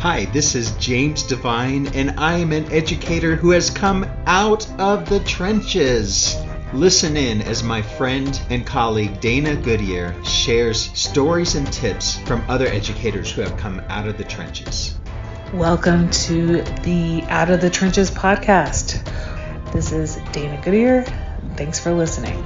Hi, this is James Devine, and I am an educator who has come out of the trenches. Listen in as my friend and colleague Dana Goodyear shares stories and tips from other educators who have come out of the trenches. Welcome to the Out of the Trenches podcast. This is Dana Goodyear. Thanks for listening.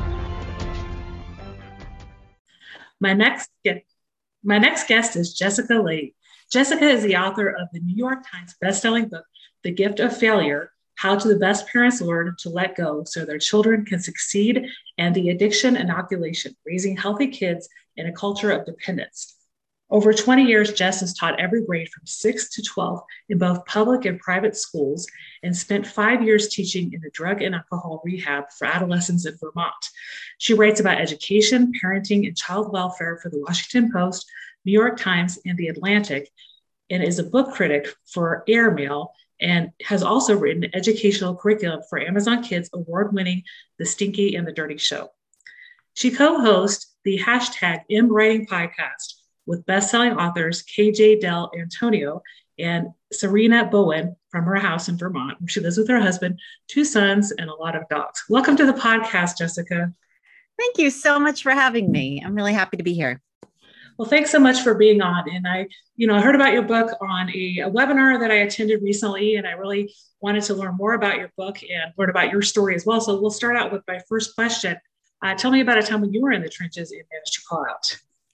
My next guest is Jessica Late. Jessica is the author of the New York Times bestselling book, The Gift of Failure: How the Best Parents Learn to Let Go So Their Children Can Succeed, and The Addiction Inoculation: Raising Healthy Kids in a Culture of Dependence. Over 20 years, Jess has taught every grade from 6 to 12 in both public and private schools and spent 5 years teaching in a drug and alcohol rehab for adolescents in Vermont. She writes about education, parenting, and child welfare for the Washington Post, New York Times, and The Atlantic, and is a book critic for Airmail, and has also written educational curriculum for Amazon Kids' award-winning The Stinky and the Dirty Show. She co-hosts the #MWriting podcast with best-selling authors KJ Del Antonio and Serena Bowen from her house in Vermont, where she lives with her husband, 2 sons, and a lot of dogs. Welcome to the podcast, Jessica. Thank you so much for having me. I'm really happy to be here. Well, thanks so much for being on. And I heard about your book on a webinar that I attended recently, and I really wanted to learn more about your book and learn about your story as well. So we'll start out with my first question. Tell me about a time when you were in the trenches and managed to call out.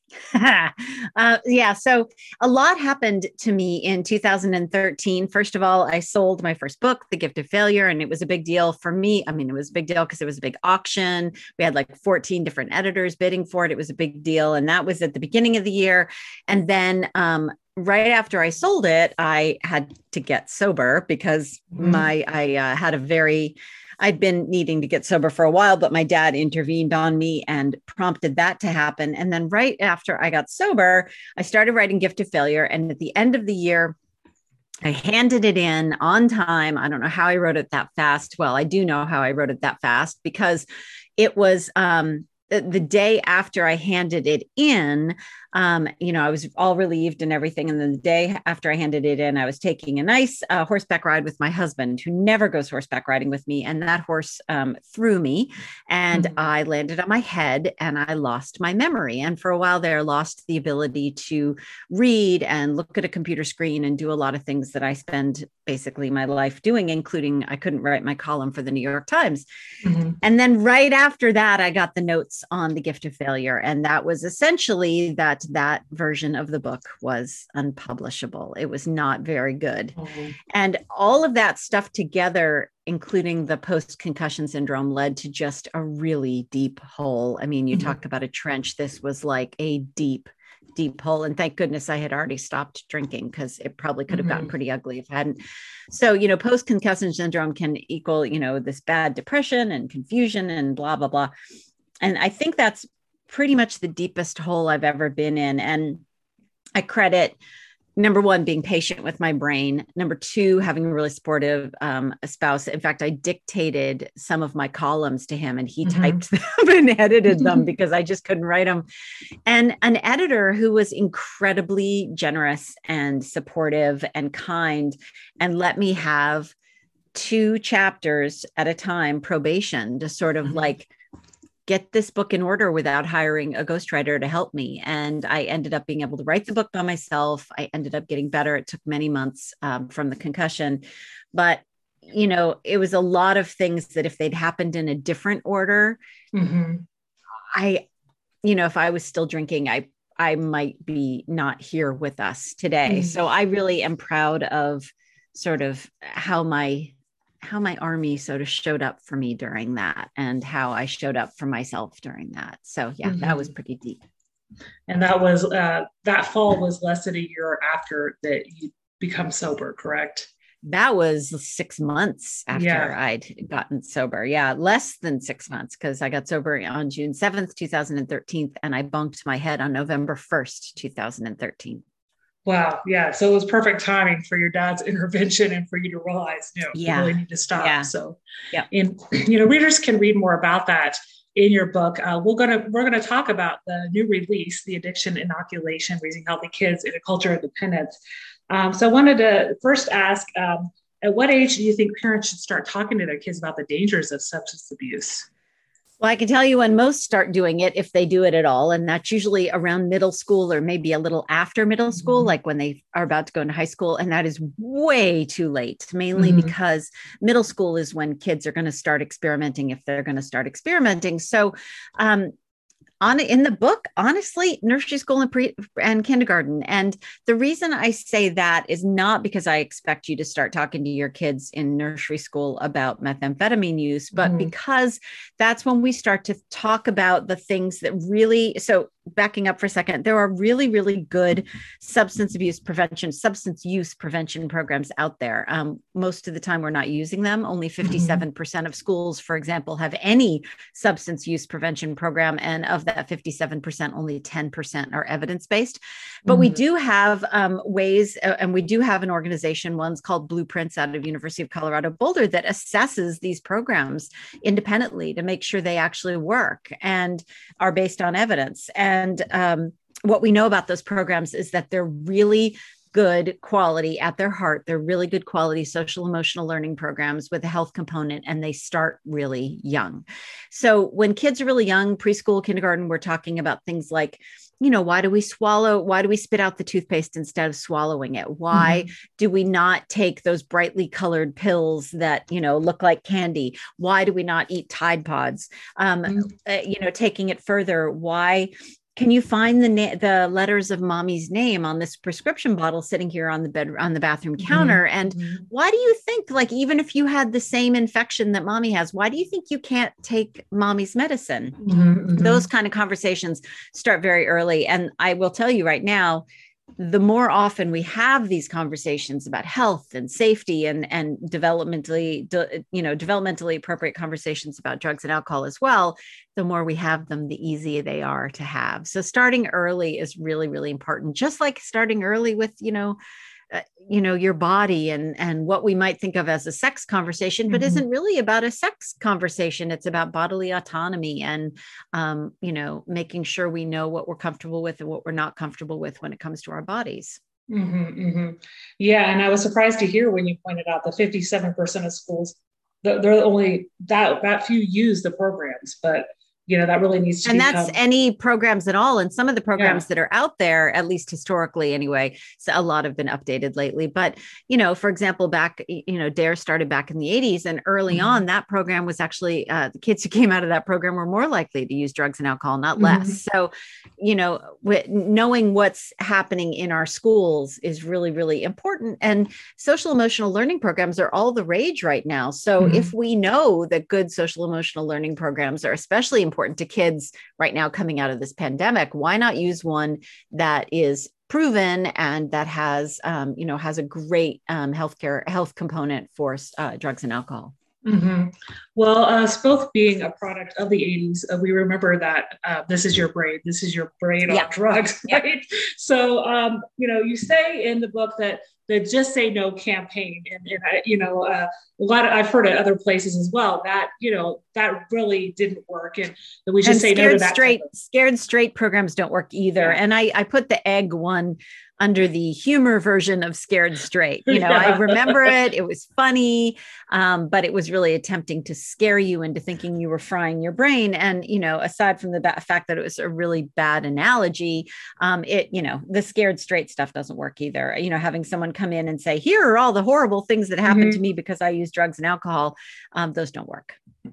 So a lot happened to me in 2013. First of all, I sold my first book, The Gift of Failure, and it was a big deal for me. I mean, it was a big deal because it was a big auction. We had like 14 different editors bidding for it. It was a big deal. And that was at the beginning of the year. And then right after I sold it, I had to get sober because I'd been needing to get sober for a while, but my dad intervened on me and prompted that to happen. And then right after I got sober, I started writing Gift of Failure. And at the end of the year, I handed it in on time. I don't know how I wrote it that fast. Well, I do know how I wrote it that fast because it was the day after I handed it in. I was all relieved and everything. And then the day after I handed it in, I was taking a nice horseback ride with my husband, who never goes horseback riding with me. And that horse threw me and I landed on my head and I lost my memory. And for a while there, lost the ability to read and look at a computer screen and do a lot of things that I spend basically my life doing, including I couldn't write my column for the New York Times. And then right after that, I got the notes on The Gift of Failure. And that was essentially that version of the book was unpublishable. It was not very good. And all of that stuff together, including the post-concussion syndrome, led to just a really deep hole. I mean, you talk about a trench. This was like a deep hole. And thank goodness I had already stopped drinking because it probably could have gotten pretty ugly if I hadn't. So, post-concussion syndrome can equal, this bad depression and confusion and blah, blah, blah. And I think that's pretty much the deepest hole I've ever been in. And I credit, number one, being patient with my brain. Number two, having a really supportive spouse. In fact, I dictated some of my columns to him and he typed them and edited them because I just couldn't write them. And an editor who was incredibly generous and supportive and kind and let me have 2 chapters at a time, probation, to sort of like get this book in order without hiring a ghostwriter to help me. And I ended up being able to write the book by myself. I ended up getting better. It took many months from the concussion, but it was a lot of things that if they'd happened in a different order, if I was still drinking, I might be not here with us today. So I really am proud of sort of how my army sort of showed up for me during that and how I showed up for myself during that. So that was pretty deep. And that was, that fall was less than a year after that you become sober, correct? That was 6 months after I'd gotten sober. Yeah. Less than 6 months because I got sober on June 7th, 2013. And I bunked my head on November 1st, 2013. Wow. Yeah. So it was perfect timing for your dad's intervention and for you to realize, you really need to stop. Yeah. So, and, readers can read more about that in your book. We're gonna talk about the new release, The Addiction Inoculation: Raising Healthy Kids in a Culture of Dependence. So I wanted to first ask, at what age do you think parents should start talking to their kids about the dangers of substance abuse? Well, I can tell you when most start doing it, if they do it at all, and that's usually around middle school or maybe a little after middle school, like when they are about to go into high school. And that is way too late, mainly because middle school is when kids are going to start experimenting, if they're going to start experimenting. So, in the book, honestly, nursery school and kindergarten. And the reason I say that is not because I expect you to start talking to your kids in nursery school about methamphetamine use, but because that's when we start to talk about the things that really, so backing up for a second, there are really, really good substance use prevention programs out there. Most of the time we're not using them. Only 57% of schools, for example, have any substance use prevention program. And of that 57%, only 10% are evidence-based. But we do have ways, and we do have an organization, one's called Blueprints out of University of Colorado Boulder, that assesses these programs independently to make sure they actually work and are based on evidence. And what we know about those programs is that they're really good quality at their heart. They're really good quality social emotional learning programs with a health component, and they start really young. So when kids are really young, preschool, kindergarten, we're talking about things like, why do we spit out the toothpaste instead of swallowing it? Why do we not take those brightly colored pills that, look like candy? Why do we not eat Tide Pods? Taking it further, why can you find the letters of mommy's name on this prescription bottle sitting here on the bathroom counter? And why do you think, like, even if you had the same infection that mommy has, why do you think you can't take mommy's medicine? Those kind of conversations start very early. And I will tell you right now, the more often we have these conversations about health and safety and developmentally appropriate conversations about drugs and alcohol as well, the more we have them, the easier they are to have. So starting early is really, really important. Just like starting early with, your body and what we might think of as a sex conversation, but isn't really about a sex conversation. It's about bodily autonomy and, making sure we know what we're comfortable with and what we're not comfortable with when it comes to our bodies. Yeah. And I was surprised to hear when you pointed out the 57% of schools, they're only that few use the programs, but that really needs to and that's any programs at all. And some of the programs that are out there, at least historically anyway, so a lot have been updated lately. But, for example, back, DARE started back in the 80s, and early on that program was actually the kids who came out of that program were more likely to use drugs and alcohol, not less. So, knowing what's happening in our schools is really, really important. And social emotional learning programs are all the rage right now. So if we know that good social emotional learning programs are especially important to kids right now coming out of this pandemic, why not use one that is proven and that has a great health component for drugs and alcohol? Well, us both being a product of the 80s, we remember that this is your brain on drugs, right? So, you say in the book that the Just Say No campaign, a lot of, I've heard at other places as well, that, that really didn't work. And we should say no to that. Scared Straight programs don't work either. Yeah. And I put the egg one under the humor version of Scared Straight. I remember it. It was funny, but it was really attempting to scare you into thinking you were frying your brain. And, aside from the fact that it was a really bad analogy, the Scared Straight stuff doesn't work either. Having someone come in and say, here are all the horrible things that happened to me because I use drugs and alcohol, those don't work.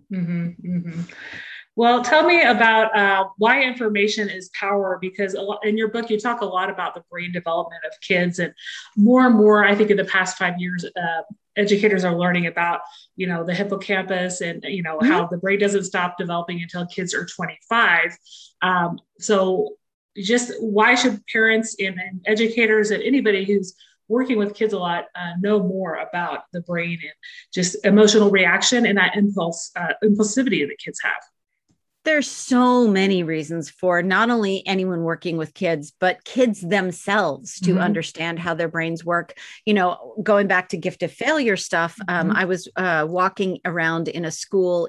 Well, tell me about why information is power, because in your book, you talk a lot about the brain development of kids, and more, I think in the past 5 years, educators are learning about, the hippocampus and, how the brain doesn't stop developing until kids are 25. So just why should parents and educators and anybody who's working with kids a lot know more about the brain and just emotional reaction and that impulsivity that kids have? There's so many reasons for not only anyone working with kids, but kids themselves to understand how their brains work. Going back to gift of failure stuff, I was walking around in a school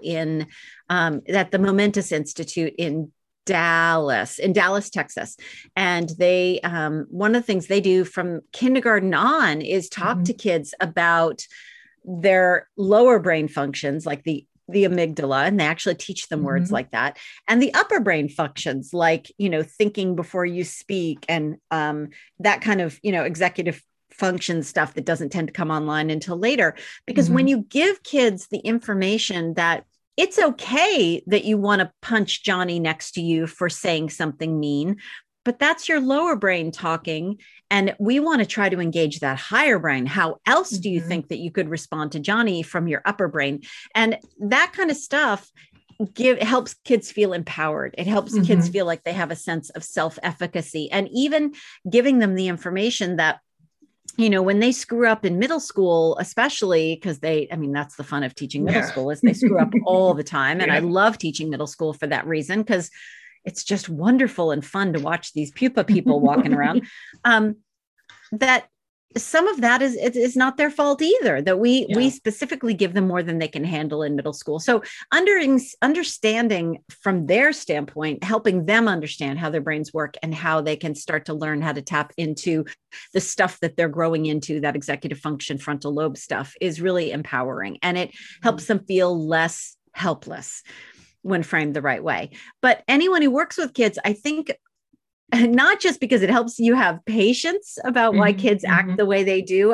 at the Momentous Institute in Dallas, Texas. And they, one of the things they do from kindergarten on is talk to kids about their lower brain functions, like the amygdala, and they actually teach them words like that, and the upper brain functions, like, thinking before you speak, and that kind of, executive function stuff that doesn't tend to come online until later. Because when you give kids the information that it's okay that you want to punch Johnny next to you for saying something mean, but that's your lower brain talking. And we want to try to engage that higher brain. How else do you think that you could respond to Johnny from your upper brain? And that kind of stuff helps kids feel empowered. It helps kids feel like they have a sense of self-efficacy, and even giving them the information that, when they screw up in middle school, especially because that's the fun of teaching middle school, is they screw up all the time. And I love teaching middle school for that reason, because it's just wonderful and fun to watch these pupa people walking around. That some of that is not their fault either, that we specifically give them more than they can handle in middle school. So understanding from their standpoint, helping them understand how their brains work and how they can start to learn how to tap into the stuff that they're growing into, that executive function, frontal lobe stuff, is really empowering. And it helps them feel less helpless when framed the right way. But anyone who works with kids, I think, not just because it helps you have patience about why kids act the way they do.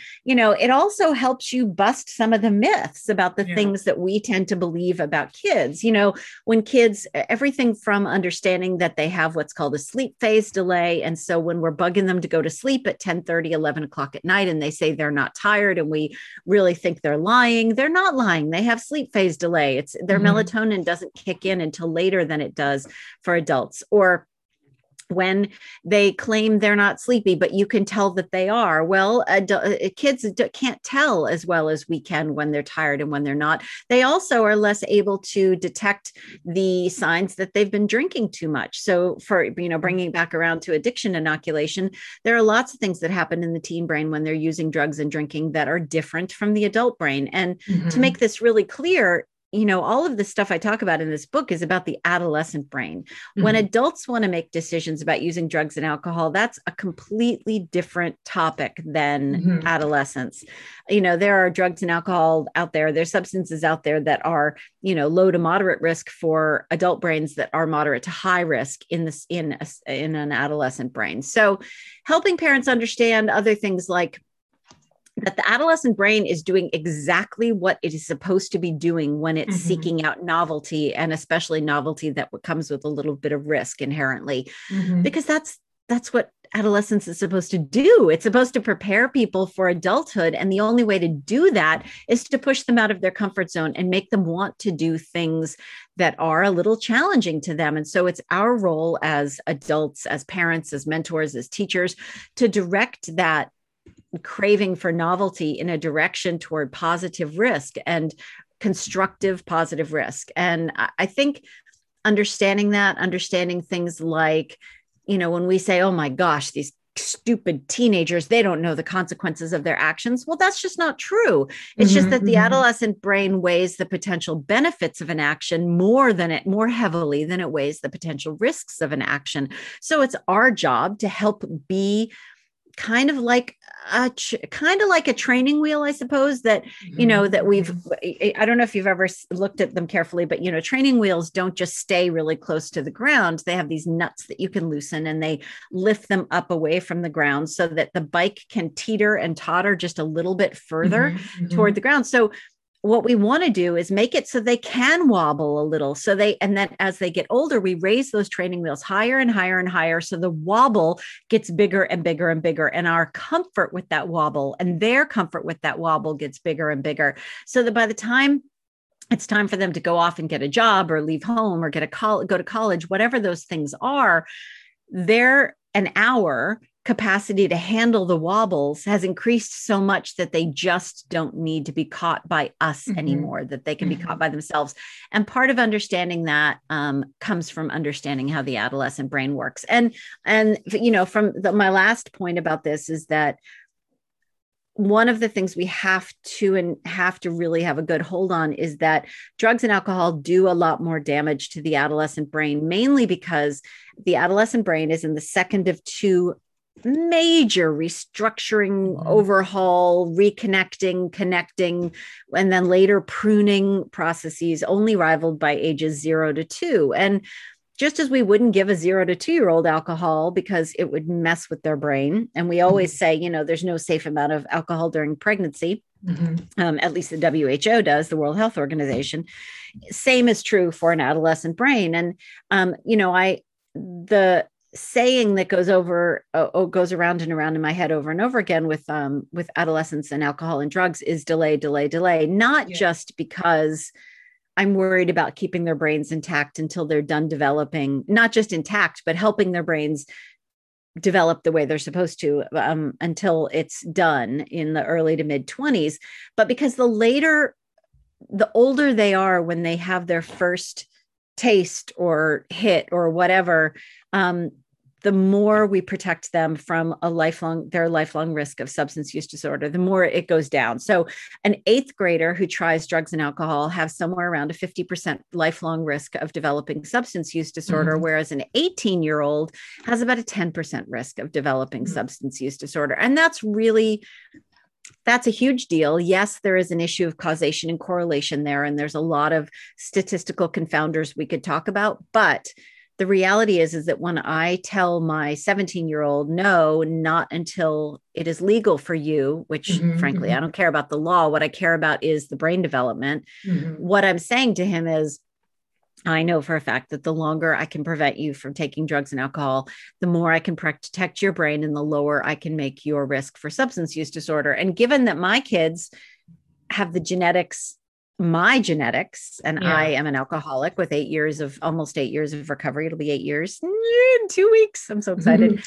It also helps you bust some of the myths about the things that we tend to believe about kids. When kids, everything from understanding that they have what's called a sleep phase delay. And so when we're bugging them to go to sleep at 10:30, 11 o'clock at night, and they say they're not tired, and we really think they're lying, they're not lying. They have sleep phase delay. It's their melatonin doesn't kick in until later than it does for adults. Or when they claim they're not sleepy, but you can tell that they are. Well, kids can't tell as well as we can when they're tired and when they're not. They also are less able to detect the signs that they've been drinking too much. So for, bringing back around to addiction inoculation, there are lots of things that happen in the teen brain when they're using drugs and drinking that are different from the adult brain. And to make this really clear, all of the stuff I talk about in this book is about the adolescent brain. When adults want to make decisions about using drugs and alcohol, that's a completely different topic than adolescents. There are drugs and alcohol out there. There's substances out there that are, low to moderate risk for adult brains that are moderate to high risk in an adolescent brain. So helping parents understand other things like that the adolescent brain is doing exactly what it is supposed to be doing when it's seeking out novelty, and especially novelty that comes with a little bit of risk inherently, because that's what adolescence is supposed to do. It's supposed to prepare people for adulthood. And the only way to do that is to push them out of their comfort zone and make them want to do things that are a little challenging to them. And so it's our role as adults, as parents, as mentors, as teachers, to direct that craving for novelty in a direction toward positive risk and constructive positive risk. And I think understanding things like, when we say, oh my gosh, these stupid teenagers, they don't know the consequences of their actions. Well, that's just not true. It's just that the adolescent brain weighs the potential benefits of an action more heavily than it weighs the potential risks of an action. So it's our job to help be kind of like a training wheel, I suppose, that, that I don't know if you've ever looked at them carefully, but, training wheels don't just stay really close to the ground. They have these nuts that you can loosen, and they lift them up away from the ground so that the bike can teeter and totter just a little bit further toward the ground. So what we want to do is make it so they can wobble a little. And then as they get older, we raise those training wheels higher and higher and higher. So the wobble gets bigger and bigger and bigger. And our comfort with that wobble and their comfort with that wobble gets bigger and bigger. So that by the time it's time for them to go off and get a job or leave home or go to college, whatever those things are, they're an hour capacity to handle the wobbles has increased so much that they just don't need to be caught by us anymore, that they can be caught by themselves. And part of understanding that comes from understanding how the adolescent brain works. And from my last point about this is that one of the things we have to really have a good hold on is that drugs and alcohol do a lot more damage to the adolescent brain, mainly because the adolescent brain is in the second of two major restructuring, overhaul, reconnecting, connecting, and then later pruning processes, only rivaled by ages 0 to 2. And just as we wouldn't give a 0 to 2-year-old alcohol because it would mess with their brain. And we always say, there's no safe amount of alcohol during pregnancy. At least the WHO does, the World Health Organization. Same is true for an adolescent brain. And, the saying that goes around and around in my head over and over again with adolescents and alcohol and drugs is delay, delay, delay, not just because I'm worried about keeping their brains intact until they're done developing, not just intact, but helping their brains develop the way they're supposed to until it's done in the early to mid 20s. But because the older they are when they have their first taste or hit or whatever, the more we protect them from their lifelong risk of substance use disorder, the more it goes down. So an 8th grader who tries drugs and alcohol has somewhere around a 50% lifelong risk of developing substance use disorder, whereas an 18-year-old has about a 10% risk of developing substance use disorder. And that's a huge deal. Yes, there is an issue of causation and correlation there, and there's a lot of statistical confounders we could talk about, but the reality is that when I tell my 17-year-old, no, not until it is legal for you, which frankly, I don't care about the law. What I care about is the brain development. What I'm saying to him is, I know for a fact that the longer I can prevent you from taking drugs and alcohol, the more I can protect your brain and the lower I can make your risk for substance use disorder. And given that my kids have my genetics, and I am an alcoholic with almost 8 years of recovery. It'll be 8 years in 2 weeks. I'm so excited.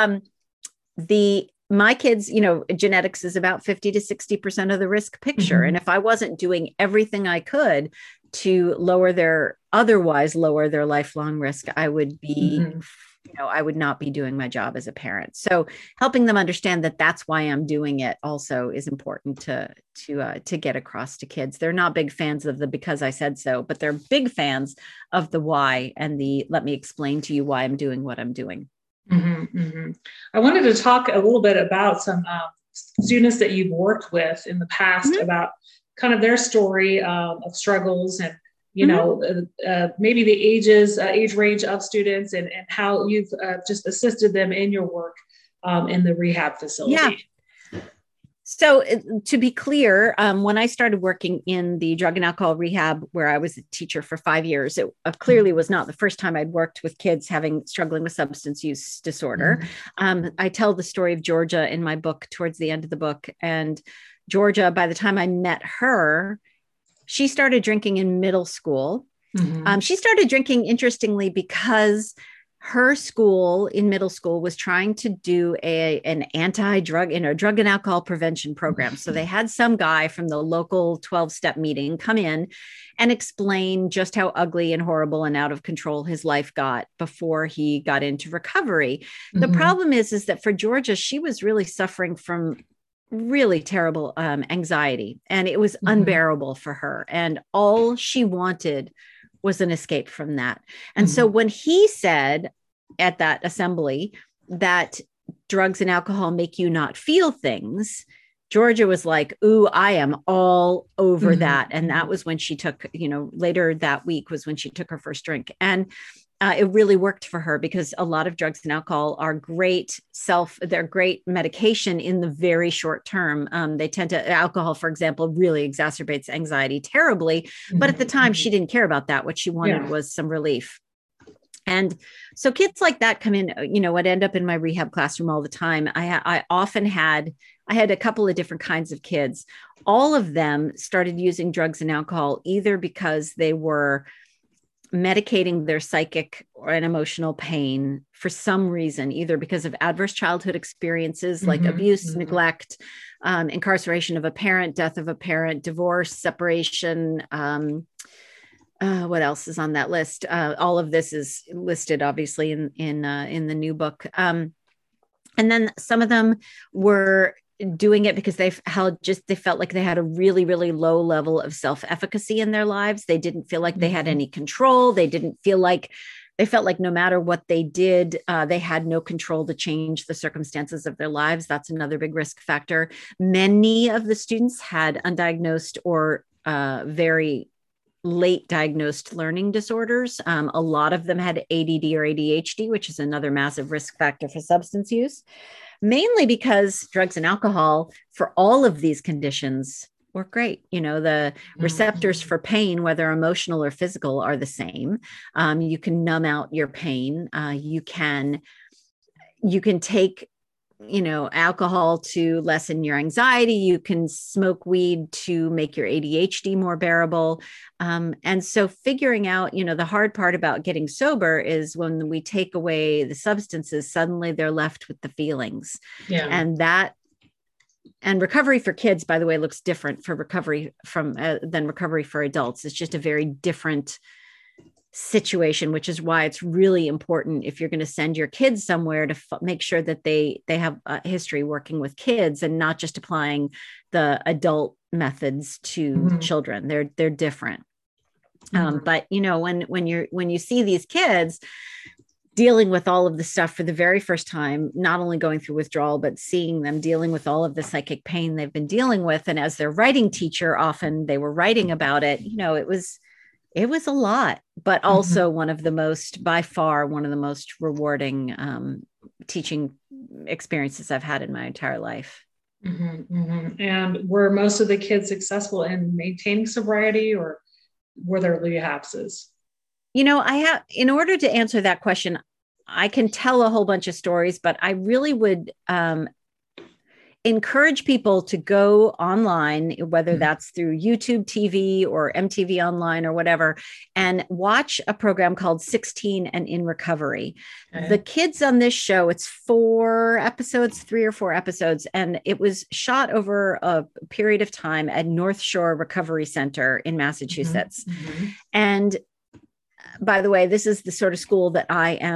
My kids, genetics is about 50 to 60% of the risk picture. And if I wasn't doing everything I could to otherwise lower their lifelong risk, I would be, I would not be doing my job as a parent. So helping them understand that that's why I'm doing it also is important to get across to kids. They're not big fans of the because I said so, but they're big fans of the why and the let me explain to you why I'm doing what I'm doing. I wanted to talk a little bit about some students that you've worked with in the past about kind of their story of struggles and maybe the age range of students and how you've just assisted them in your work in the rehab facility. Yeah. So to be clear, when I started working in the drug and alcohol rehab, where I was a teacher for 5 years, it clearly was not the first time I'd worked with kids struggling with substance use disorder. I tell the story of Georgia in my book towards the end of the book. And Georgia, by the time I met her, she started drinking in middle school. She started drinking, interestingly, because her school in middle school was trying to do an anti-drug, drug and alcohol prevention program. So they had some guy from the local 12-step meeting come in and explain just how ugly and horrible and out of control his life got before he got into recovery. The problem is that for Georgia, she was really suffering from really terrible anxiety, and it was unbearable for her. And all she wanted was an escape from that. And so when he said at that assembly that drugs and alcohol make you not feel things, Georgia was like, ooh, I am all over that. And that was when she took, later that week was when she took her first drink. And it really worked for her because a lot of drugs and alcohol are they're great medication in the very short term. Alcohol, for example, really exacerbates anxiety terribly. But at the time, she didn't care about that. What she wanted was some relief. And so kids like that come in, would end up in my rehab classroom all the time. I had a couple of different kinds of kids. All of them started using drugs and alcohol, either because they were medicating their psychic and emotional pain for some reason, either because of adverse childhood experiences like abuse, neglect, incarceration of a parent, death of a parent, divorce, separation. What else is on that list? All of this is listed, obviously, in the new book. And then some of them were doing it because they felt like they had a really, really low level of self-efficacy in their lives. They didn't feel like they had any control. They felt like no matter what they did, they had no control to change the circumstances of their lives. That's another big risk factor. Many of the students had undiagnosed or very late diagnosed learning disorders. A lot of them had ADD or ADHD, which is another massive risk factor for substance use, mainly because drugs and alcohol for all of these conditions work great. The receptors for pain, whether emotional or physical, are the same. You can numb out your pain. You can take alcohol to lessen your anxiety. You can smoke weed to make your ADHD more bearable. And so figuring out, the hard part about getting sober is when we take away the substances, suddenly they're left with the feelings. Yeah. And recovery for kids, by the way, looks different for recovery than recovery for adults. It's just a very different situation, which is why it's really important if you're going to send your kids somewhere to make sure that they have a history working with kids and not just applying the adult methods to children. They're different. But when you see these kids dealing with all of the stuff for the very first time, not only going through withdrawal, but seeing them dealing with all of the psychic pain they've been dealing with, and as their writing teacher, often they were writing about it. It was a lot, but also by far one of the most rewarding teaching experiences I've had in my entire life. And were most of the kids successful in maintaining sobriety, or were there relapses? In order to answer that question, I can tell a whole bunch of stories, but I really would encourage people to go online, whether that's through YouTube TV or MTV Online or whatever, and watch a program called 16 and in Recovery. Okay. The kids on this show, it's 3 or 4 episodes, and it was shot over a period of time at North Shore Recovery Center in Massachusetts. And by the way, this is the sort of school that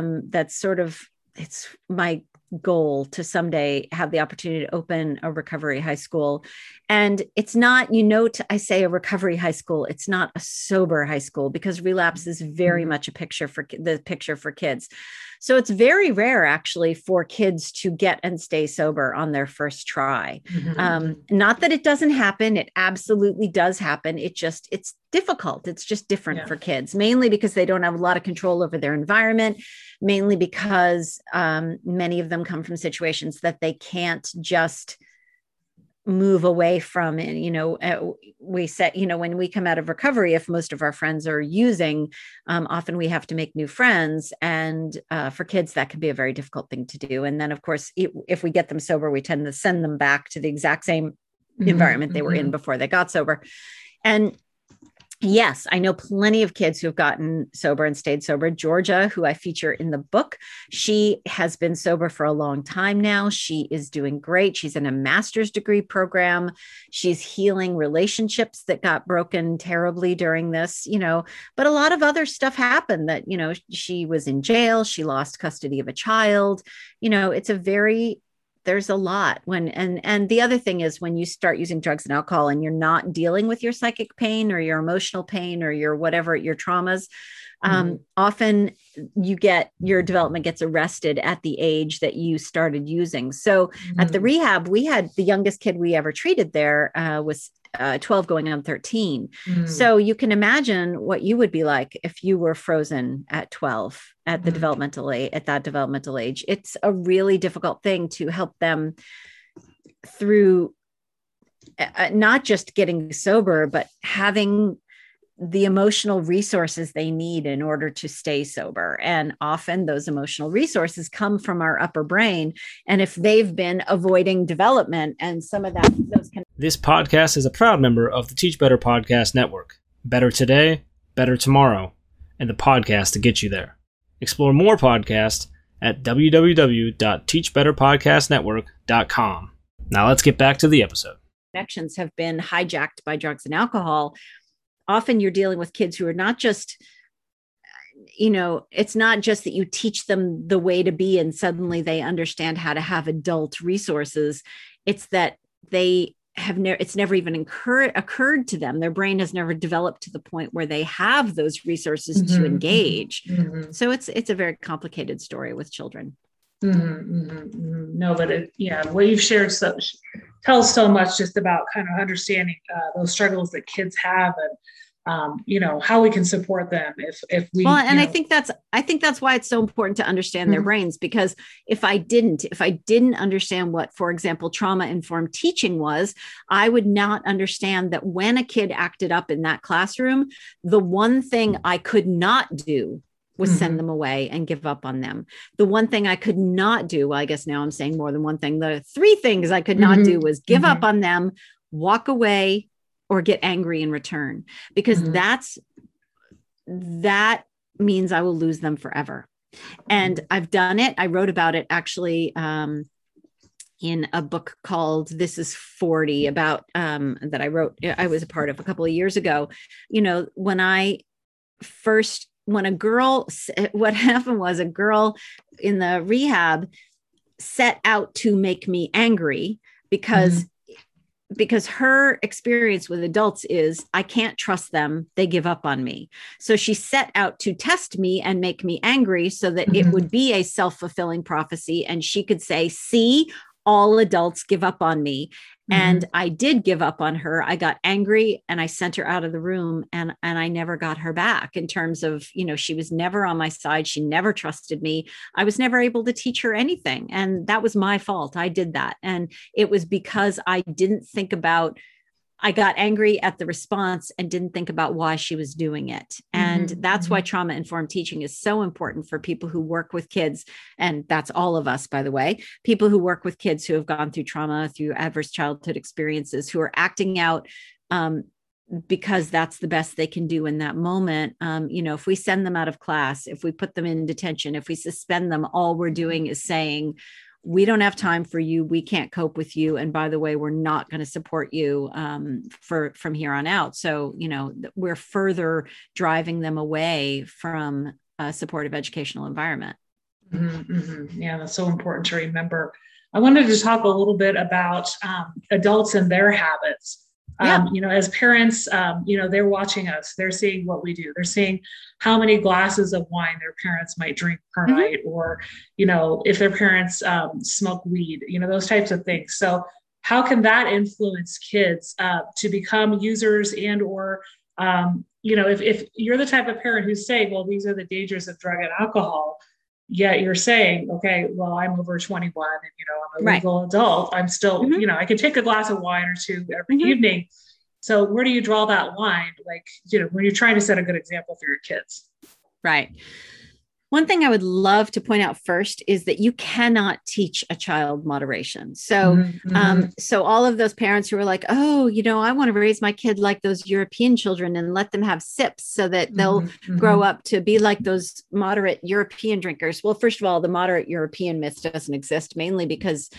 it's my goal to someday have the opportunity to open a recovery high school. And it's not, I say a recovery high school, it's not a sober high school, because relapse is very much the picture for kids. So it's very rare actually for kids to get and stay sober on their first try. Not that it doesn't happen. It absolutely does happen. It's difficult. It's just different for kids, mainly because they don't have a lot of control over their environment, mainly because many of them come from situations that they can't just move away from. And, we said, when we come out of recovery, if most of our friends are using, often we have to make new friends. And for kids, that can be a very difficult thing to do. And then, of course, if we get them sober, we tend to send them back to the exact same environment they were in before they got sober. And yes, I know plenty of kids who have gotten sober and stayed sober. Georgia, who I feature in the book, she has been sober for a long time now. She is doing great. She's in a master's degree program. She's healing relationships that got broken terribly during this, but a lot of other stuff happened that, she was in jail. She lost custody of a child. There's a lot and the other thing is when you start using drugs and alcohol and you're not dealing with your psychic pain or your emotional pain or your traumas, often your development gets arrested at the age that you started using. So at the rehab, we had the youngest kid we ever treated there was 12 going on 13. So you can imagine what you would be like if you were frozen at 12 at the developmental age. It's a really difficult thing to help them through not just getting sober, but having the emotional resources they need in order to stay sober. And often those emotional resources come from our upper brain. And if they've been avoiding development and some of that, This podcast is a proud member of the Teach Better Podcast Network. Better today, better tomorrow. and the podcast to get you there. Explore more podcasts at www.teachbetterpodcastnetwork.com. Now let's get back to the episode. Connections have been hijacked by drugs and alcohol. Often you're dealing with kids who are not just, it's not just that you teach them the way to be and suddenly they understand how to have adult resources. It's that they it's never even occurred to them. Their brain has never developed to the point where they have those resources to engage. So it's a very complicated story with children. No, but what you've shared tells so much just about kind of understanding those struggles that kids have, and how we can support them if we. Well, and I think that's why it's so important to understand their brains, because if I didn't understand what, for example, trauma-informed teaching was, I would not understand that when a kid acted up in that classroom, the one thing I could not do was send them away and give up on them. The one thing I could not do, well, I guess now I'm saying more than one thing. The three things I could not do was give up on them, walk away, or get angry in return, because that means I will lose them forever. And I've done it. I wrote about it actually in a book called This is 40 about that I was a part of a couple of years ago. What happened was a girl in the rehab set out to make me angry because her experience with adults is I can't trust them. They give up on me. So she set out to test me and make me angry so that it would be a self-fulfilling prophecy. And she could say, see, all adults give up on me. And I did give up on her. I got angry and I sent her out of the room, and I never got her back in terms of, she was never on my side. She never trusted me. I was never able to teach her anything. And that was my fault. I did that. And it was because I got angry at the response and didn't think about why she was doing it. And that's why trauma-informed teaching is so important for people who work with kids. And that's all of us, by the way, people who work with kids who have gone through trauma, through adverse childhood experiences, who are acting out because that's the best they can do in that moment. If we send them out of class, if we put them in detention, if we suspend them, all we're doing is saying, we don't have time for you. We can't cope with you. And by the way, we're not going to support you from here on out. So, we're further driving them away from a supportive educational environment. Yeah, that's so important to remember. I wanted to talk a little bit about adults and their habits. As parents, they're watching us, they're seeing what we do. They're seeing how many glasses of wine their parents might drink per night, or, if their parents smoke weed, those types of things. So how can that influence kids to become users and, or, if you're the type of parent who's saying, well, these are the dangers of drug and alcohol, yet you're saying, okay, well, I'm over 21 and, I'm a legal adult. I'm still, I can take a glass of wine or two every evening. So where do you draw that line? Like, when you're trying to set a good example for your kids. Right. One thing I would love to point out first is that you cannot teach a child moderation. So, so all of those parents who are like, oh, I want to raise my kid like those European children and let them have sips so that they'll grow up to be like those moderate European drinkers. Well, first of all, the moderate European myth doesn't exist, mainly because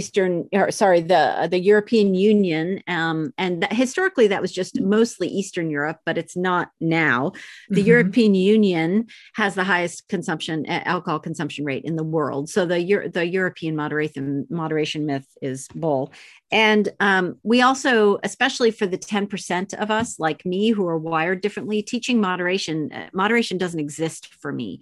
the European Union, historically that was just mostly Eastern Europe, but it's not now. The European Union has the highest alcohol consumption rate in the world. So the European moderation myth is bull. And we also, especially for the 10% of us like me who are wired differently, teaching moderation doesn't exist for me.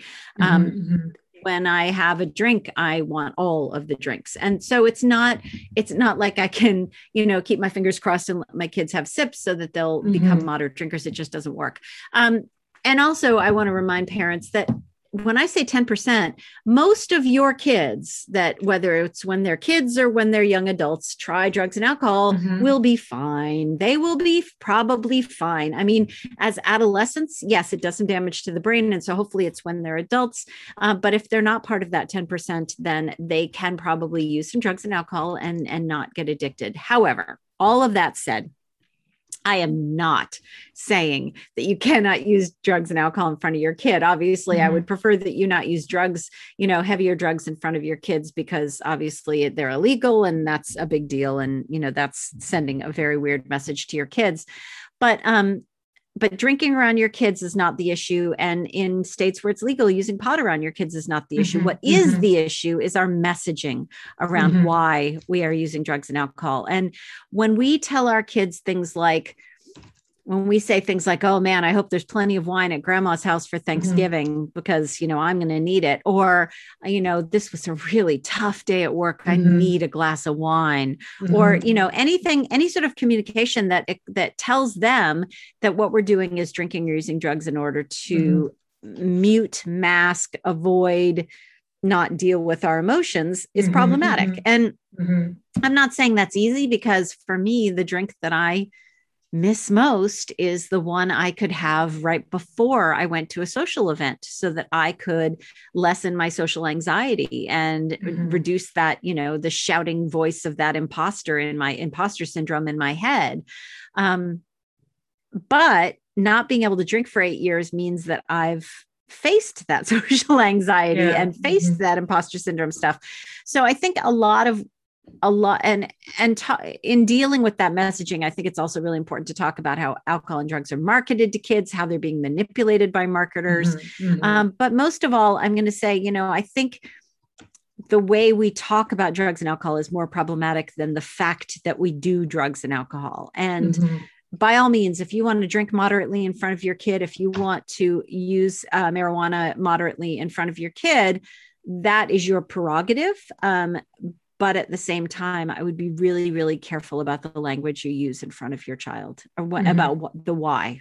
When I have a drink, I want all of the drinks. And so it's not like I can, keep my fingers crossed and let my kids have sips so that they'll become moderate drinkers. It just doesn't work. And also I want to remind parents that when I say 10%, most of your kids, that whether it's when they're kids or when they're young adults, try drugs and alcohol, will be fine. They will be probably fine. I mean, as adolescents, yes, it does some damage to the brain. And so hopefully it's when they're adults. But if they're not part of that 10%, then they can probably use some drugs and alcohol and not get addicted. However, all of that said, I am not saying that you cannot use drugs and alcohol in front of your kid. Obviously, I would prefer that you not use drugs, heavier drugs in front of your kids, because obviously they're illegal and that's a big deal. And, that's sending a very weird message to your kids. But drinking around your kids is not the issue. And in states where it's legal, using pot around your kids is not the issue. What is the issue is our messaging around why we are using drugs and alcohol. And when we tell our kids things like, when we say things like, oh man, I hope there's plenty of wine at grandma's house for Thanksgiving because, I'm going to need it. Or, this was a really tough day at work. I need a glass of wine. Or, anything, any sort of communication that tells them that what we're doing is drinking or using drugs in order to mute, mask, avoid, not deal with our emotions is problematic. And I'm not saying that's easy, because for me, the drink that I miss most is the one I could have right before I went to a social event, so that I could lessen my social anxiety and reduce that, the shouting voice of that imposter syndrome in my head. But not being able to drink for 8 years means that I've faced that social anxiety and faced that imposter syndrome stuff. So I think in dealing with that messaging, I think it's also really important to talk about how alcohol and drugs are marketed to kids, how they're being manipulated by marketers. But most of all, I'm going to say, I think the way we talk about drugs and alcohol is more problematic than the fact that we do drugs and alcohol. And by all means, if you want to drink moderately in front of your kid, if you want to use marijuana moderately in front of your kid, that is your prerogative. But at the same time, I would be really, really careful about the language you use in front of your child, or the why.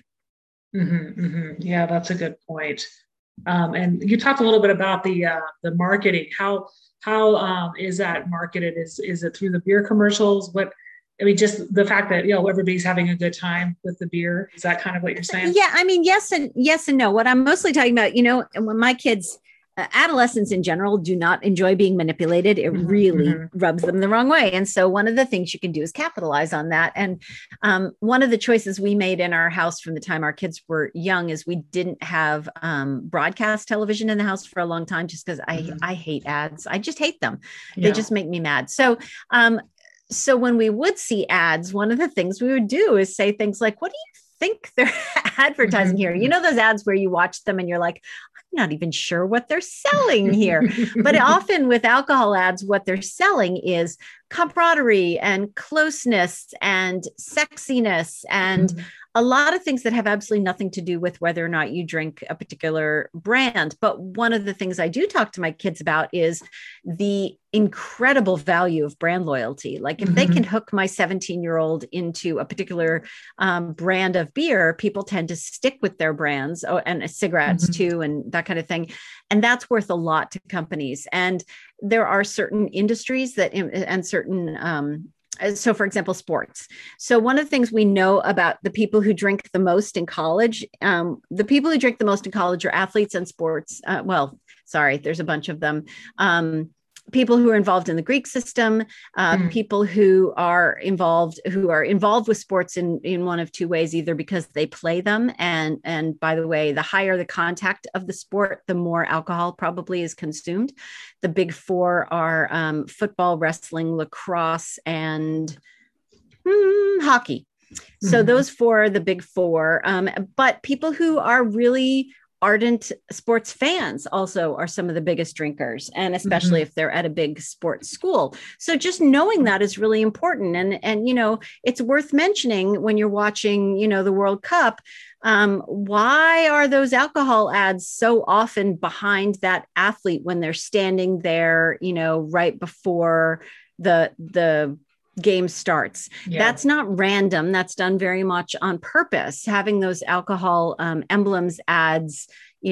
Yeah, that's a good point. And you talked a little bit about the marketing. How is that marketed? Is it through the beer commercials? Just the fact that, everybody's having a good time with the beer. Is that kind of what you're saying? Yeah. I mean, yes and no. What I'm mostly talking about, when my kids, adolescents in general, do not enjoy being manipulated. It really rubs them the wrong way. And so one of the things you can do is capitalize on that. And one of the choices we made in our house from the time our kids were young is we didn't have broadcast television in the house for a long time, just because I hate ads. I just hate them. They just make me mad. So when we would see ads, one of the things we would do is say things like, what do you think they're advertising here? Those ads where you watch them and you're like, not even sure what they're selling here. But often with alcohol ads, what they're selling is camaraderie and closeness and sexiness and a lot of things that have absolutely nothing to do with whether or not you drink a particular brand. But one of the things I do talk to my kids about is the incredible value of brand loyalty. Like if they can hook my 17-year-old into a particular brand of beer, people tend to stick with their brands and cigarettes too, and that kind of thing. And that's worth a lot to companies. And there are certain industries and certain so for example, sports. So one of the things we know about the people who drink the most in college, the people who drink the most in college are athletes and sports. There's a bunch of them. People who are involved in the Greek system, people who are involved with sports in one of two ways, either because they play them. And by the way, the higher the contact of the sport, the more alcohol probably is consumed. The big four are football, wrestling, lacrosse, and hockey. So those four are the big four. But people who are really ardent sports fans also are some of the biggest drinkers, and especially if they're at a big sports school. So just knowing that is really important. And it's worth mentioning when you're watching, the World Cup, why are those alcohol ads so often behind that athlete when they're standing there, right before the game starts? That's not random. That's done very much on purpose. Having those alcohol emblems, ads,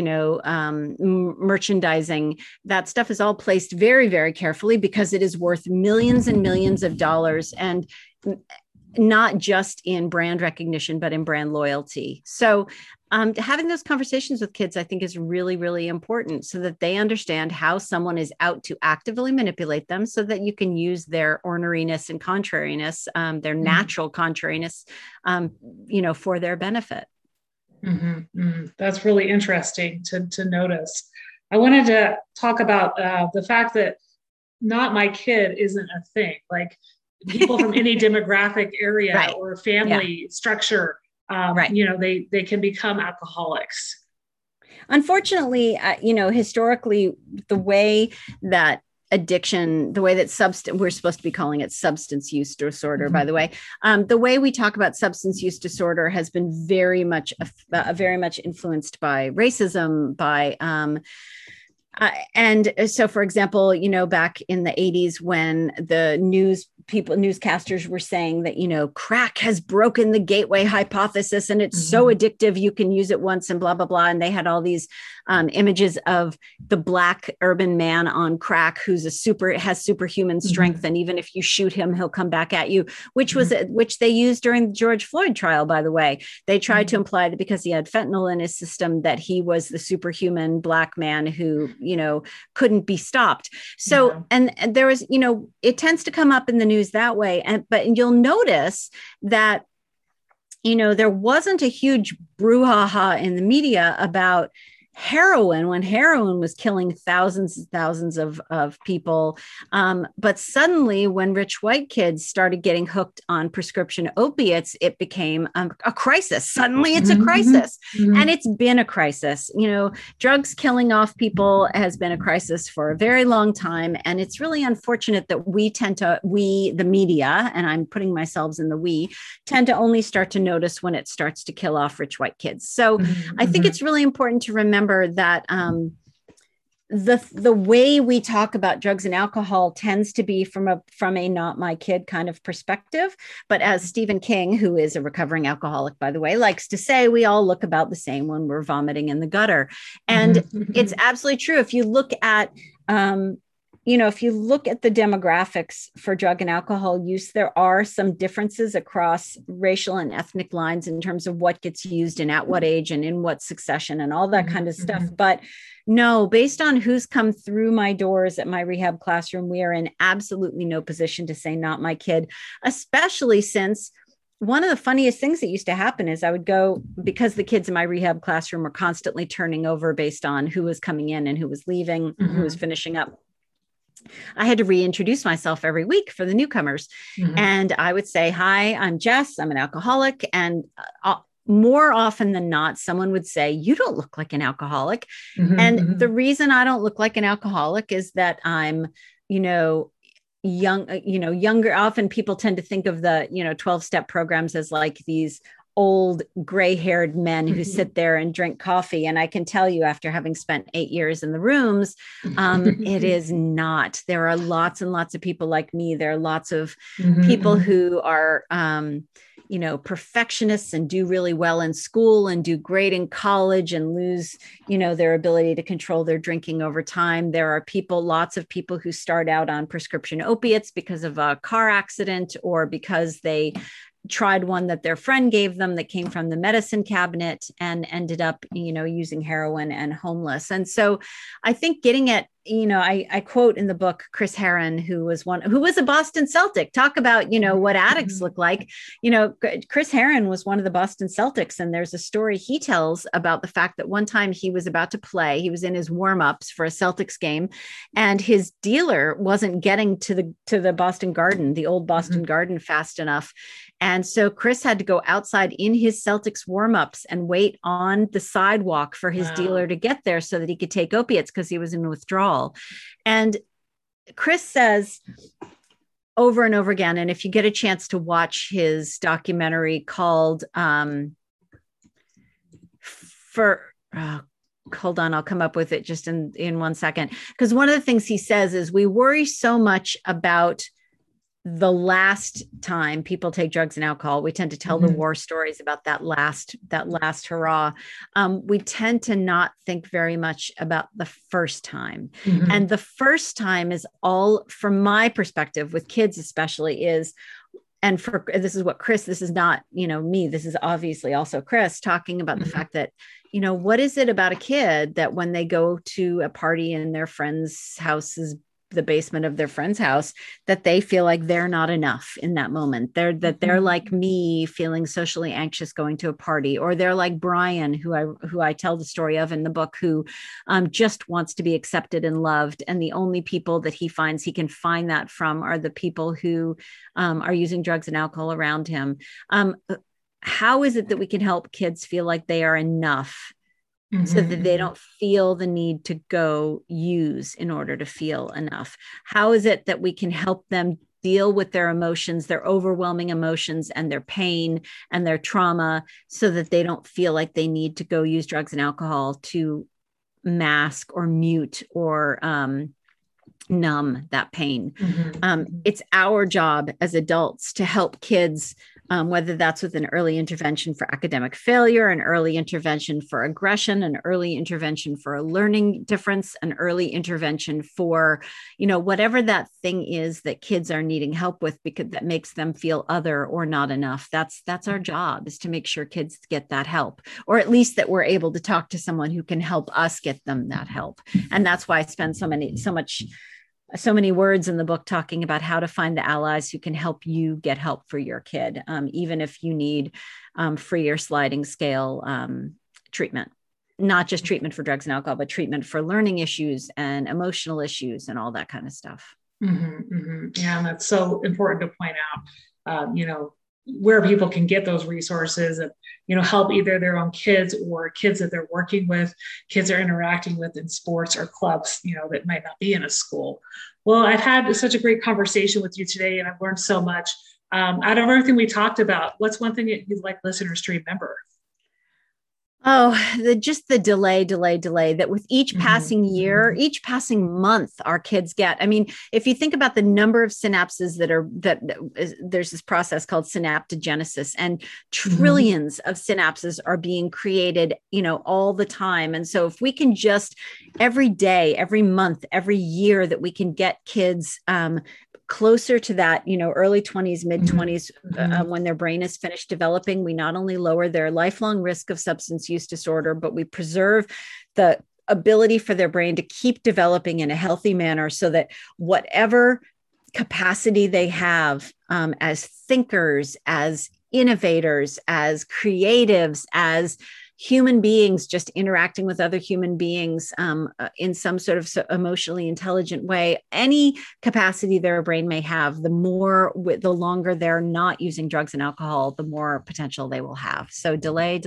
merchandising, that stuff is all placed very, very carefully because it is worth millions and millions of dollars, and not just in brand recognition, but in brand loyalty. So having those conversations with kids, I think, is really, really important so that they understand how someone is out to actively manipulate them so that you can use their orneriness and contrariness, their natural contrariness, for their benefit. That's really interesting to notice. I wanted to talk about the fact that not my kid isn't a thing. Like people from any demographic area right. or family structure, right. They can become alcoholics. Unfortunately, historically, the way that addiction, the way that we're supposed to be calling it substance use disorder, by the way, the way we talk about substance use disorder has been very much influenced by racism, by and so, for example, back in the 80s when the newscasters were saying that, crack has broken the gateway hypothesis and it's so addictive, you can use it once and blah, blah, blah. And they had all these images of the Black urban man on crack who's has superhuman strength. And even if you shoot him, he'll come back at you, which they used during the George Floyd trial, by the way. They tried to imply that because he had fentanyl in his system, that he was the superhuman Black man who, couldn't be stopped. So, and there was, it tends to come up in the news that way. But you'll notice that, there wasn't a huge brouhaha in the media about heroin when heroin was killing thousands and thousands of people. But suddenly when rich white kids started getting hooked on prescription opiates, it became a crisis. Suddenly it's a crisis. And it's been a crisis. Drugs killing off people has been a crisis for a very long time. And it's really unfortunate that the media, and I'm putting myself in the we, tend to only start to notice when it starts to kill off rich white kids. So I think it's really important to remember that the way we talk about drugs and alcohol tends to be from a not my kid kind of perspective. But as Stephen King, who is a recovering alcoholic, by the way, likes to say, we all look about the same when we're vomiting in the gutter. And it's absolutely true. If you look at the demographics for drug and alcohol use, there are some differences across racial and ethnic lines in terms of what gets used and at what age and in what succession and all that kind of stuff. But no, based on who's come through my doors at my rehab classroom, we are in absolutely no position to say not my kid, especially since one of the funniest things that used to happen is I would go, because the kids in my rehab classroom were constantly turning over based on who was coming in and who was leaving, who was finishing up. I had to reintroduce myself every week for the newcomers. And I would say, hi, I'm Jess. I'm an alcoholic. And more often than not, someone would say, you don't look like an alcoholic. And the reason I don't look like an alcoholic is that I'm, younger. Often people tend to think of the, 12-step programs as like these old gray-haired men who sit there and drink coffee. And I can tell you, after having spent 8 years in the rooms, it is not. There are lots and lots of people like me. There are lots of people who are, perfectionists and do really well in school and do great in college and lose, their ability to control their drinking over time. There are lots of people who start out on prescription opiates because of a car accident or because they tried one that their friend gave them that came from the medicine cabinet and ended up, using heroin and homeless. And so I think getting at, I quote in the book, Chris Herron, who was a Boston Celtic, talk about, what addicts look like. Chris Herron was one of the Boston Celtics. And there's a story he tells about the fact that one time he was about to play, he was in his warm-ups for a Celtics game, and his dealer wasn't getting to the Boston Garden, the old Boston Garden, fast enough. And so Chris had to go outside in his Celtics warm-ups and wait on the sidewalk for his dealer to get there so that he could take opiates because he was in withdrawal. And Chris says over and over again, and if you get a chance to watch his documentary called hold on, I'll come up with it just in 1 second. Because one of the things he says is we worry so much about the last time people take drugs and alcohol. We tend to tell the war stories about that last hurrah. We tend to not think very much about the first time. And the first time is all, from my perspective with kids especially, is and for this is what Chris, this is not, me, this is obviously also Chris talking about the fact that, what is it about a kid that when they go to a party in their friend's house's the basement of their friend's house, that they feel like they're not enough in that moment. They're like me, feeling socially anxious going to a party, or they're like Brian, who I tell the story of in the book, who just wants to be accepted and loved. And the only people that he finds he can find that from are the people who are using drugs and alcohol around him. How is it that we can help kids feel like they are enough? So that they don't feel the need to go use in order to feel enough? How is it that we can help them deal with their emotions, their overwhelming emotions and their pain and their trauma, so that they don't feel like they need to go use drugs and alcohol to mask or mute or numb that pain? It's our job as adults to help kids, whether that's with an early intervention for academic failure, an early intervention for aggression, an early intervention for a learning difference, an early intervention for, whatever that thing is that kids are needing help with, because that makes them feel other or not enough. That's our job, is to make sure kids get that help, or at least that we're able to talk to someone who can help us get them that help. And that's why I spend so many words in the book talking about how to find the allies who can help you get help for your kid, even if you need free or sliding scale treatment, not just treatment for drugs and alcohol, but treatment for learning issues and emotional issues and all that kind of stuff. Yeah, and that's so important to point out, where people can get those resources and, help either their own kids or kids that they're working with, kids they're interacting with in sports or clubs, that might not be in a school. Well, I've had such a great conversation with you today, and I've learned so much. Out of everything we talked about, what's one thing that you'd like listeners to remember? Oh, just the delay, that with each passing year, each passing month, our kids get. I mean, if you think about the number of synapses there's this process called synaptogenesis, and trillions of synapses are being created, all the time. And so if we can just every day, every month, every year, that we can get kids closer to that, early 20s, mid 20s, when their brain is finished developing, we not only lower their lifelong risk of substance use disorder, but we preserve the ability for their brain to keep developing in a healthy manner, so that whatever capacity they have as thinkers, as innovators, as creatives, as human beings just interacting with other human beings in some sort of emotionally intelligent way, any capacity their brain may have, the longer they're not using drugs and alcohol, the more potential they will have. So delay.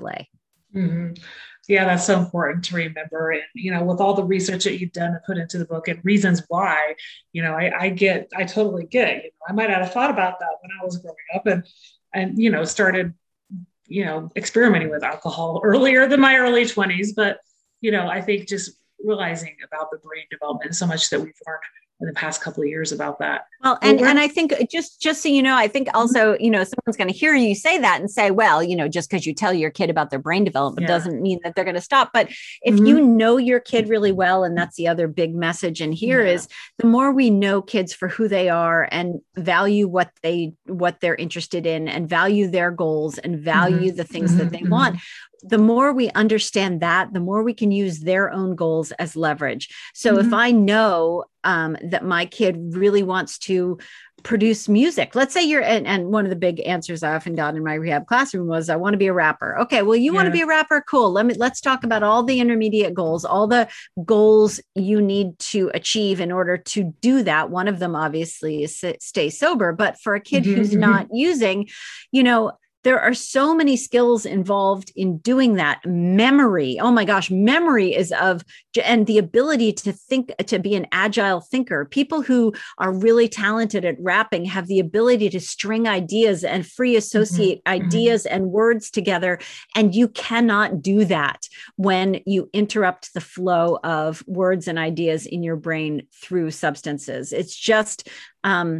Yeah, that's so important to remember. And, with all the research that you've done and put into the book and reasons why, I totally get it. I might not have thought about that when I was growing up and started experimenting with alcohol earlier than my early 20s. But, I think just realizing about the brain development and so much that we've learned in the past couple of years about that. Well, and I think just so I think also, someone's going to hear you say that and say, well, just because you tell your kid about their brain development doesn't mean that they're going to stop. But if you know your kid really well, and that's the other big message in here is the more we know kids for who they are and value what they're interested in and value their goals and value the things that they want, the more we understand that, the more we can use their own goals as leverage. So if I know that my kid really wants to produce music, let's say and one of the big answers I often got in my rehab classroom was, I want to be a rapper. Okay, well, you want to be a rapper? Cool. Let's talk about all the intermediate goals, all the goals you need to achieve in order to do that. One of them obviously is stay sober, but for a kid who's not using, there are so many skills involved in doing that. Memory. Oh my gosh. Memory and the ability to think, to be an agile thinker. People who are really talented at rapping have the ability to string ideas and free associate ideas and words together. And you cannot do that when you interrupt the flow of words and ideas in your brain through substances. It's just,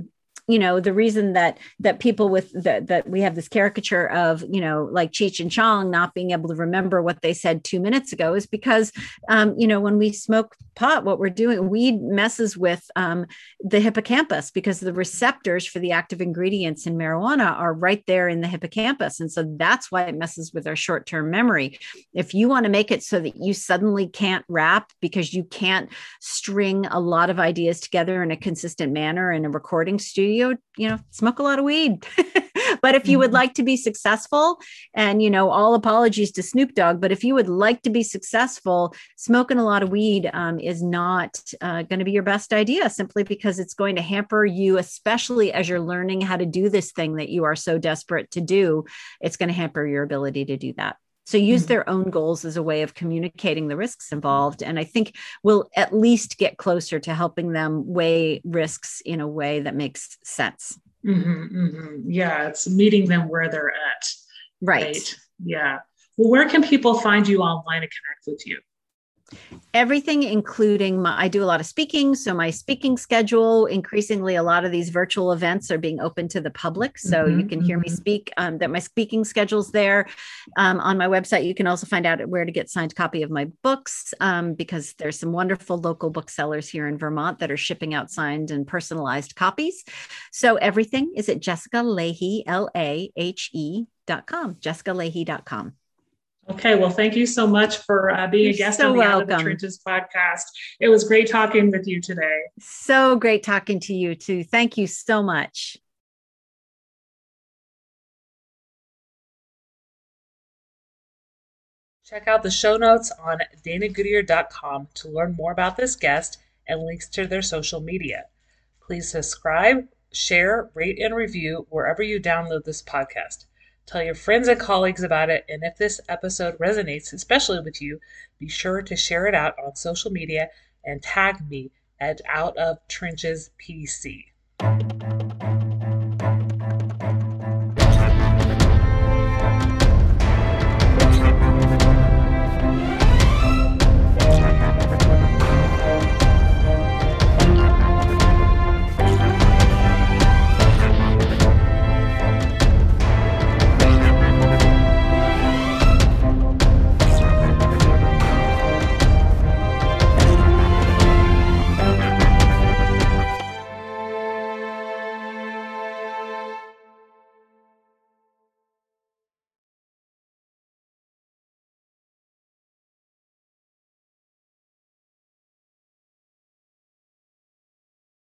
the reason that people with that we have this caricature of, like Cheech and Chong not being able to remember what they said 2 minutes ago is because, when we smoke pot, what we're doing, weed messes with the hippocampus, because the receptors for the active ingredients in marijuana are right there in the hippocampus. And so that's why it messes with our short-term memory. If you want to make it so that you suddenly can't rap because you can't string a lot of ideas together in a consistent manner in a recording studio, smoke a lot of weed. But if you would like to be successful, and, all apologies to Snoop Dogg, but if you would like to be successful, smoking a lot of weed is not going to be your best idea, simply because it's going to hamper you, especially as you're learning how to do this thing that you are so desperate to do. It's going to hamper your ability to do that. So use their own goals as a way of communicating the risks involved. And I think we'll at least get closer to helping them weigh risks in a way that makes sense. Yeah, it's meeting them where they're at. Right. Yeah. Well, where can people find you online and connect with you? Everything, including I do a lot of speaking. So my speaking schedule, increasingly, a lot of these virtual events are being open to the public. So you can hear me speak, that my speaking schedule's there. On my website, you can also find out where to get signed copy of my books, because there's some wonderful local booksellers here in Vermont that are shipping out signed and personalized copies. So everything is at Jessica Lahey, LAHE.com, JessicaLahey.com. Okay, well, thank you so much for being a guest on the Out of the Trenches podcast. It was great talking with you today. So great talking to you too. Thank you so much. Check out the show notes on danagoodyear.com to learn more about this guest and links to their social media. Please subscribe, share, rate, and review wherever you download this podcast. Tell your friends and colleagues about it, and if this episode resonates, especially with you, be sure to share it out on social media and tag me at Out of Trenches PC.